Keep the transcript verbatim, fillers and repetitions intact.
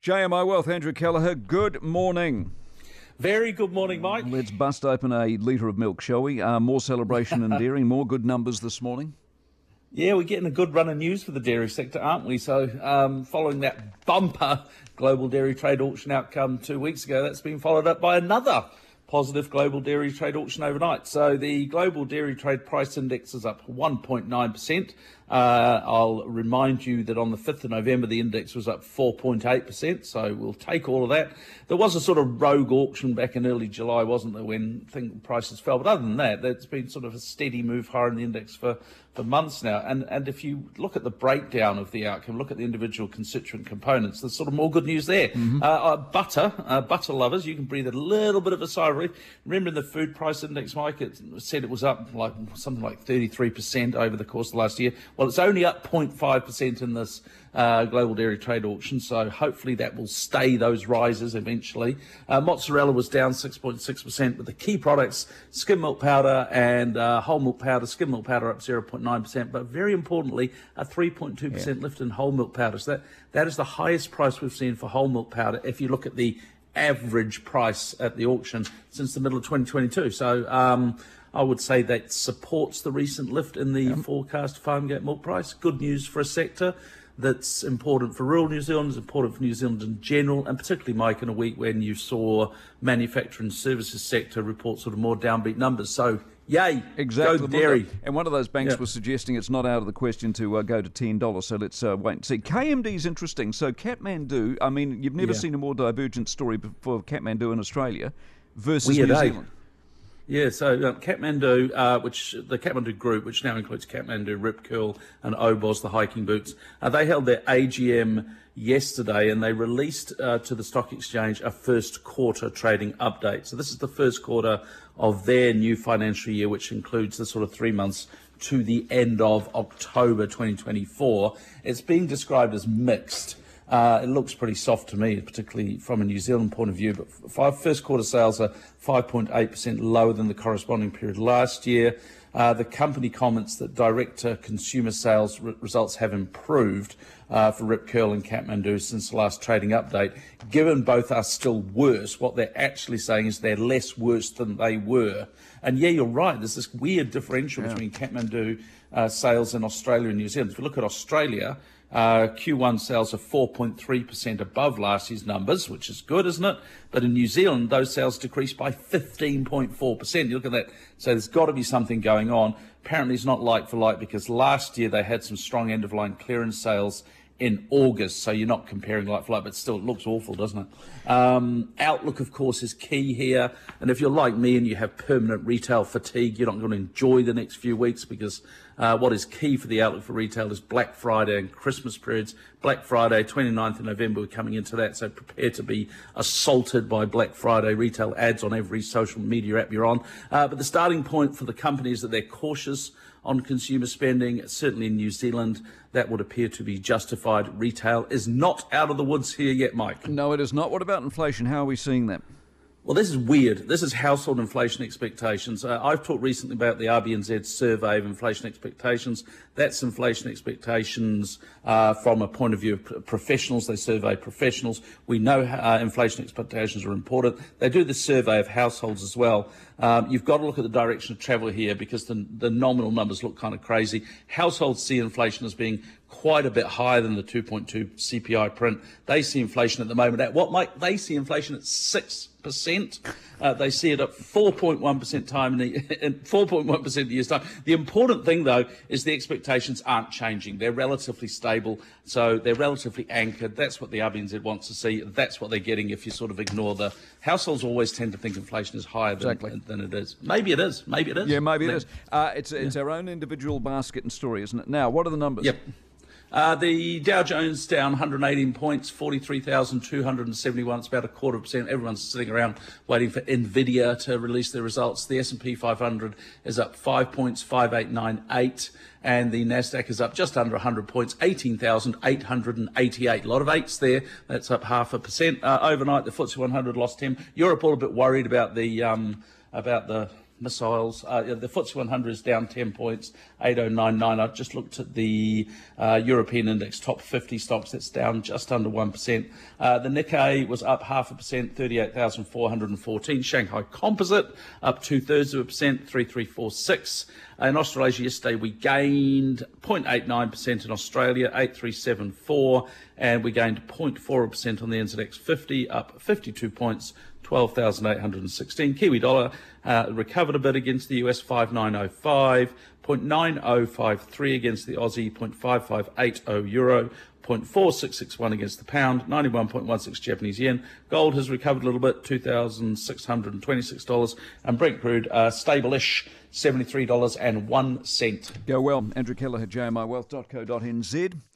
J M I Wealth, Andrew Kelleher, good morning. Very good morning, Mike. Let's bust open a litre of milk, shall we? Uh, more celebration in dairy, more good numbers this morning. Yeah, we're getting a good run of news for the dairy sector, aren't we? So um, following that bumper global dairy trade auction outcome two weeks ago, that's been followed up by another positive global dairy trade auction overnight. So the global dairy trade price index is up one point nine percent. Uh, I'll remind you that on the fifth of November, the index was up four point eight percent, so we'll take all of that. There was a sort of rogue auction back in early July, wasn't there, when thing, prices fell? But other than that, there's been sort of a steady move higher in the index for, for months now. And, and if you look at the breakdown of the outcome, look at the individual constituent components, there's sort of more good news there. Mm-hmm. uh, uh, butter, uh, butter lovers, you can breathe a little bit of a sigh of relief. Remember in the food price index, Mike, it said it was up like something like thirty-three percent over the course of the last year. Well, it's only up zero point five percent in this uh, global dairy trade auction, so hopefully that will stay those rises eventually. Uh, mozzarella was down six point six percent, but the key products, skim milk powder and uh, whole milk powder, skim milk powder up zero point nine percent, but very importantly, a three point two percent yeah. lift in whole milk powder. So that, that is the highest price we've seen for whole milk powder if you look at the average price at the auction since the middle of twenty twenty-two. So um, I would say that supports the recent lift in the yep. forecast farmgate milk price. Good news for a sector that's important for rural New Zealand, is important for New Zealand in general, and particularly, Mike, in a week when you saw manufacturing services sector report sort of more downbeat numbers. So, yay, exactly. Go dairy. And one of those banks yeah. was suggesting it's not out of the question to uh, go to ten dollars, so let's uh, wait and see. K M D's interesting. So Kathmandu, I mean, you've never yeah. seen a more divergent story for Kathmandu in Australia versus Weird, New eh? Zealand. Yeah, so um, Kathmandu, uh, which the Kathmandu Group, which now includes Kathmandu, Rip Curl and Oboz, the hiking boots, uh, they held their A G M yesterday and they released uh, to the stock exchange a first quarter trading update. So this is the first quarter of their new financial year, which includes the sort of three months to the end of October twenty twenty-four. It's being described as mixed. Uh, it looks pretty soft to me, particularly from a New Zealand point of view, but five, first quarter sales are five point eight percent lower than the corresponding period last year. Uh, the company comments that direct-to-consumer sales re- results have improved uh, for Rip Curl and Kathmandu since the last trading update. Given both are still worse, what they're actually saying is they're less worse than they were. And yeah, you're right, there's this weird differential yeah. between Kathmandu uh, sales in Australia and New Zealand. If you look at Australia, Uh, Q one sales are four point three percent above last year's numbers, which is good, isn't it? But in New Zealand, those sales decreased by fifteen point four percent. You look at that, so there's got to be something going on. Apparently it's not like for like, because last year they had some strong end-of-line clearance sales in August, so you're not comparing like for like, but still it looks awful, doesn't it? Um, outlook, of course, is key here, and if you're like me and you have permanent retail fatigue, you're not going to enjoy the next few weeks, because uh, what is key for the outlook for retail is Black Friday and Christmas periods. Black Friday, twenty-ninth of November, we're coming into that, so prepare to be assaulted by Black Friday retail ads on every social media app you're on. Uh, but the starting point for the company is that they're cautious on consumer spending. Certainly in New Zealand, that would appear to be justified. Retail is not out of the woods here yet, Mike. No, it is not. What about inflation? How are we seeing that? Well, this is weird. This is household inflation expectations. Uh, I've talked recently about the R B N Z survey of inflation expectations. That's inflation expectations uh, from a point of view of professionals. They survey professionals. We know uh, inflation expectations are important. They do the survey of households as well. Um, you've got to look at the direction of travel here, because the, the nominal numbers look kind of crazy. Households see inflation as being quite a bit higher than the two point two C P I print. They see inflation at the moment at what, Mike? They see inflation at six percent. Uh, they see it at four point one percent time in the four point one percent in the year's time. The important thing, though, is the expectations aren't changing. They're relatively stable, so they're relatively anchored. That's what the R B N Z wants to see. That's what they're getting if you sort of ignore the... Households always tend to think inflation is higher than, exactly. than it is. Maybe it is. Maybe it is. Yeah, maybe it is. Uh, it's it's yeah. our own individual basket and story, isn't it? Now, what are the numbers? Yep. Uh, the Dow Jones down one hundred eighteen points, forty-three thousand two hundred seventy-one. It's about a quarter of a percent. Everyone's sitting around waiting for Nvidia to release their results. The S and P five hundred is up five points, five eight nine eight. And the Nasdaq is up just under one hundred points, eighteen thousand eight hundred eighty-eight. A lot of eights there. That's up half a percent. Uh, overnight, the F T S E one hundred lost ten. Europe all a bit worried about the um, about the missiles. Uh, the F T S E one hundred is down ten points, eight oh nine nine. I just looked at the uh, European index, top fifty stocks, that's down just under one percent. Uh, the Nikkei was up half a percent, thirty-eight thousand four hundred fourteen. Shanghai Composite up two thirds of a percent, three three four six. In Australasia yesterday, we gained zero point eight nine percent in Australia, eight three seven four, and we gained zero point four percent on the N Z X fifty, up fifty-two points, twelve thousand eight hundred sixteen. Kiwi dollar uh, recovered a bit against the U S, five nine oh five, zero point nine oh five three against the Aussie, zero point five five eight oh euro, zero point four six six one against the pound, ninety-one point one six Japanese yen. Gold has recovered a little bit, two thousand six hundred twenty-six dollars, and Brent crude uh, stable-ish, seventy-three dollars and one cent. Go well. Andrew Kelleher, J M I wealth dot co dot n z.